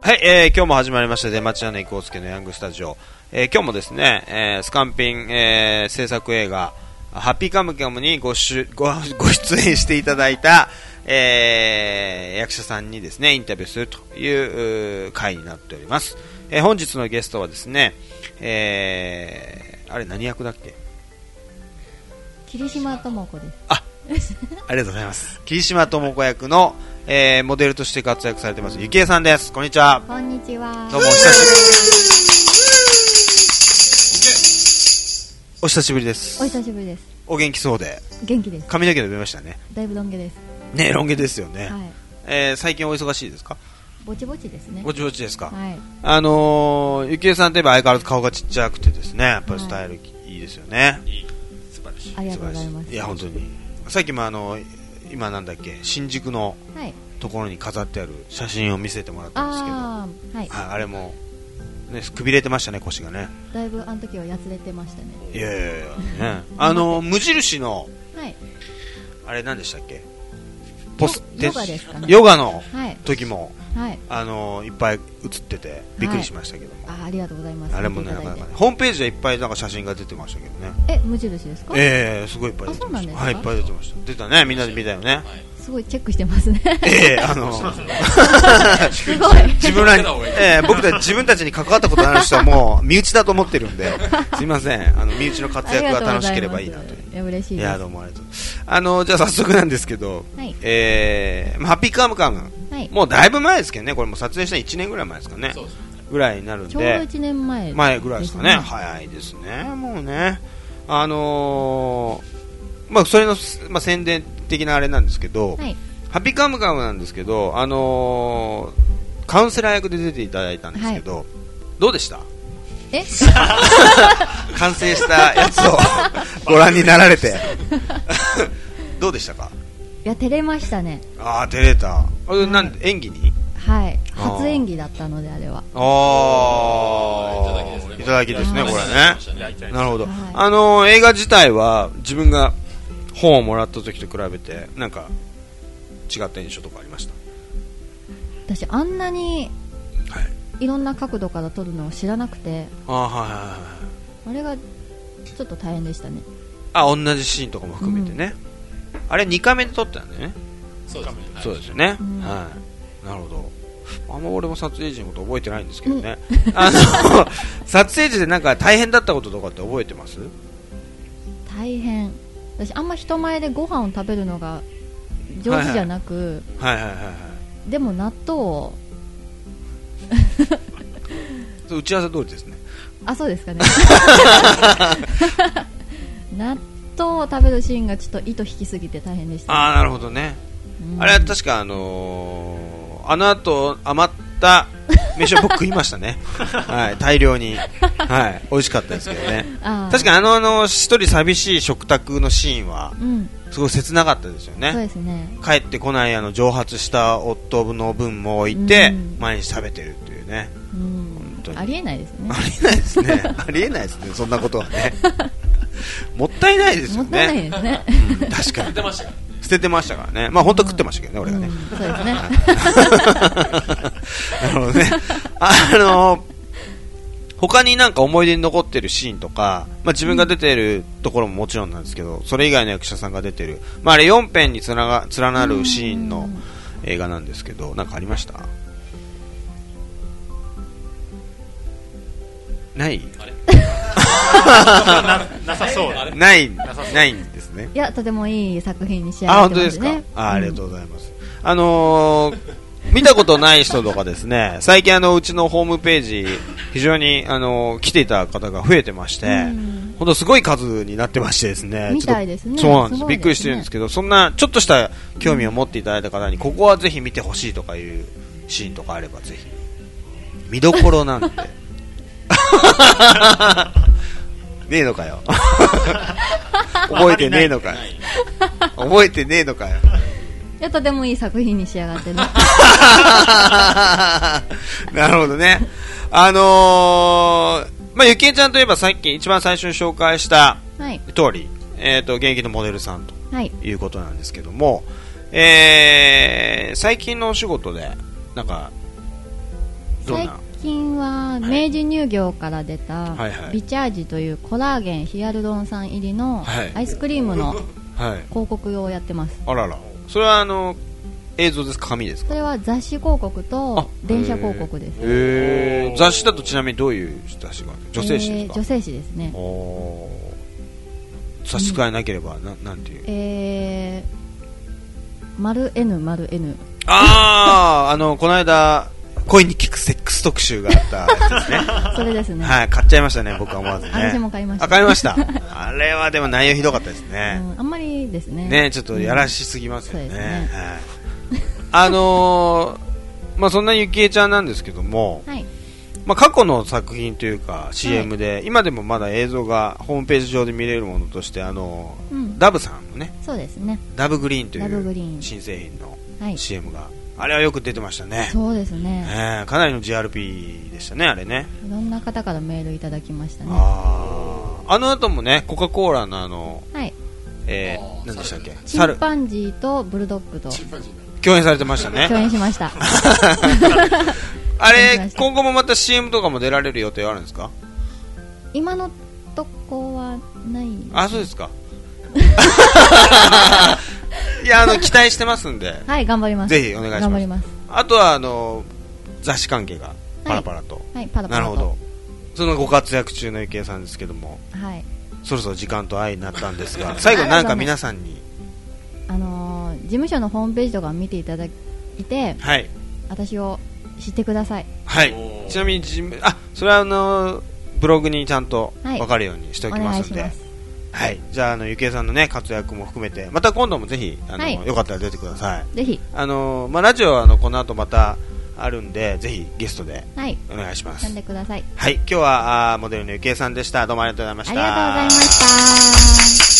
はい、今日も始まりました出町屋根幸介のヤングスタジオ。今日もですね、スカンピン、制作映画ハッピーカムカムにご出演していただいた、役者さんにですねインタビューするという回になっております。本日のゲストはですね、あれ何役だっけ？ 桐島智子です。 ありがとうございます。桐島智子役の、モデルとして活躍されてますゆきえさんです。こんにちは。 こんにちは。 どうもお久しぶりです。 お久しぶりです。 お元気そうで。 元気です。 髪の毛伸びましたね。 だいぶロン毛ですね。ロン毛ですよね、 はい。 最近お忙しいですか？ ぼちぼちですね。 ぼちぼちですか。 はい。 ゆきえさんといえば相変わらず顔がちっちゃくてですね、やっぱりスタイルいいですよね。 素晴らしい。 ありがとうございます。 いや本当に。さっきも今なんだっけ、新宿のところに飾ってある写真を見せてもらったんですけど、 はい、 あれも、ね、くびれてましたね、腰がね。 だいぶあの時はやつれてましたね。 いやいやいや、ね、無印の、 はい、 あれ何でしたっけ、 ヨガですかね。 ヨガの時も、 はい、 いっぱい写っててびっくりしましたけども、 はい、ありがとうございます。 あれもね、なかなかね、ホームページでいっぱいなんか写真が出てましたけどね。 無印ですか？ すごいいっぱい出てました。はい、いっぱい出てました。出たね、みんなで見たよね。はい、 すごいチェックしてますね。すごい。 僕たち自分たちに関わったことのある人はもう身内だと思ってるんで、すいません。身内の活躍が楽しければいいなという。 いや嬉しいです。 いやどうもありがとう。じゃあ早速なんですけど、 はい、 ハッピーカムカム、はい、もうだいぶ前ですけどね、これも撮影した1年ぐらい前ですかね。ぐらいになるんで。 ちょうど1年前ぐらいですかね。早いですね。もうね。それの、宣伝的なあれなんですけど、はい、ハッピーカムカムなんですけど、カウンセラー役で出ていただいたんですけど、はい、どうでした？完成したやつをご覧になられてどうでしたか？ いや、照れましたね。 ああ、照れた。なんで演技に？ はい、初演技だったので、あれは。 いただきですね、これね。なるほど。はい、映画自体は自分が本をもらった時と比べてなんか違った印象とかありました？ 私あんなにいろんな角度から撮るのを知らなくて、あれがちょっと大変でしたね。 同じシーンとかも含めてね、あれ2回目で撮ったんだよね。そうですよね、はい、なるほど。俺も撮影時のこと覚えてないんですけどね、撮影時でなんか大変だったこととかって覚えてます？ 大変、私あんま人前でご飯を食べるのが上手じゃなく、でも納豆を打ち合わせ通りですね。 そうですかね。納豆を食べるシーンがちょっと糸引きすぎて大変でした、ね。 なるほどね、あれは確かあの後余った飯を僕食いましたね。はい、大量に、はい、美味しかったですけどね。確かに一人寂しい食卓のシーンは、すごい切なかったですよね。 そうですね。 帰ってこない蒸発した夫の分も置いて、毎日食べてるっていうね。本当にありえないですね。 ありえないですね。ありえないですね。そんなことはね。もったいないですよね。 もったいないですね。 確かに。捨ててましたからね。本当食ってましたけどね、俺がね。 そうですね。 なるほどね。他になんか思い出に残ってるシーンとか、自分が出てるところももちろんなんですけど、それ以外の役者さんが出てる、あれ4編に連なるシーンの映画なんですけど、なんかありました？ない？ なさそうだ。 ないんですね。 いや、とてもいい作品に仕上がってますね。 本当ですか？ありがとうございます。見たことない人とかですね、最近うちのホームページ非常に来ていた方が増えてまして、本当すごい数になってましてですね。 みたいですね。 そうなんです。びっくりしてるんですけど、そんなちょっとした興味を持っていただいた方に、ここはぜひ見てほしいとかいうシーンとかあればぜひ。見どころなんで。ねえのかよ。覚えてねえのかよ。覚えてねえのかよ。 いや、とてもいい作品に仕上がってね。 なるほどね。ゆきえちゃんといえばさっき一番最初に紹介した通り、現役のモデルさんということなんですけども、最近のお仕事でなんか最近は明治乳業から出たビチャージというコラーゲンヒアルロン酸入りのアイスクリームの広告をやってます。 あらら、それは映像ですか、紙ですか？ それは雑誌広告と電車広告です。 雑誌だとちなみにどういう雑誌が？女性誌ですか？ 女性誌ですね。 差し支えなければ、なんていう丸 N 丸 N。 この間恋に効くセックス特集があったやつですね。 それですね。 はい、買っちゃいましたね、僕は思わずね。 私も買いました。 買いました。あれはでも内容ひどかったですね。 あんまりですね。 ね、ちょっとやらしすぎますよね。 そうですね。 まあそんなゆきえちゃんなんですけども、 はい、 まあ過去の作品というか CM で、今でもまだ映像がホームページ上で見れるものとしてダブさんのね、 そうですね、 ダブグリーンという新製品の CM が、あれはよく出てましたね。 そうですね、 かなりの GRP でしたね、あれね。 いろんな方からメールいただきましたね。 あの後もね、コカ・コーラのはい、 何でしたっけ、 チンパンジーとブルドッグと共演されてましたね。 共演しました。 あれ、今後もまた CM とかも出られる予定はあるんですか？ 今のとこはない。 そうですか。いや、期待してますんで、 はい、頑張ります。 ぜひお願いします。 頑張ります。 あとは雑誌関係がパラパラと、 はい、パラパラと。 なるほど。そのご活躍中のゆきえさんですけども、 はい、 そろそろ時間と愛になったんですが、最後に何か皆さんに事務所のホームページとか見ていただいて、 はい、 私を知ってください。 はい、ちなみにそれはブログにちゃんと分かるようにしておきますので、はい、じゃあゆきえさんのね活躍も含めて、また今度もぜひよかったら出てください。 ぜひラジオはこの後またあるんで、ぜひゲストでお願いします。 呼んでください。 はい、今日はモデルのゆきえさんでした。どうもありがとうございました。 ありがとうございました。